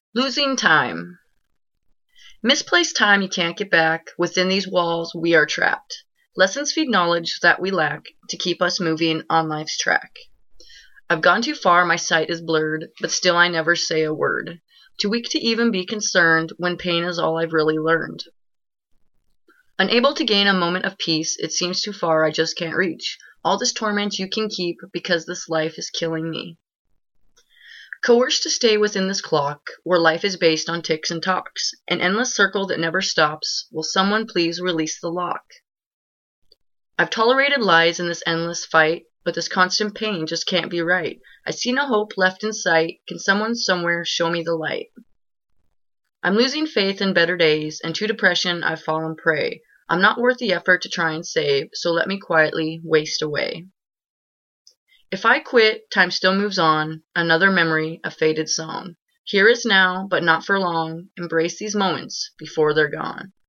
Losing time. Misplaced time you can't get back. Within these walls, we are trapped. Lessons feed knowledge that we lack to keep us moving on life's track. I've gone too far, my sight is blurred, but still I never say a word. Too weak to even be concerned when pain is all I've really learned. Unable to gain a moment of peace, it seems too far, I just can't reach. All this torment you can keep because this life is killing me. Coerced to stay within this clock, where life is based on ticks and talks, an endless circle that never stops. Will someone please release the lock? I've tolerated lies in this endless fight, but this constant pain just can't be right. I see no hope left in sight. Can someone somewhere show me the light? I'm losing faith in better days, and to depression I've fallen prey. I'm not worth the effort to try and save, so let me quietly waste away. If I quit, time still moves on, another memory, a faded song. Here is now, but not for long. Embrace these moments before they're gone.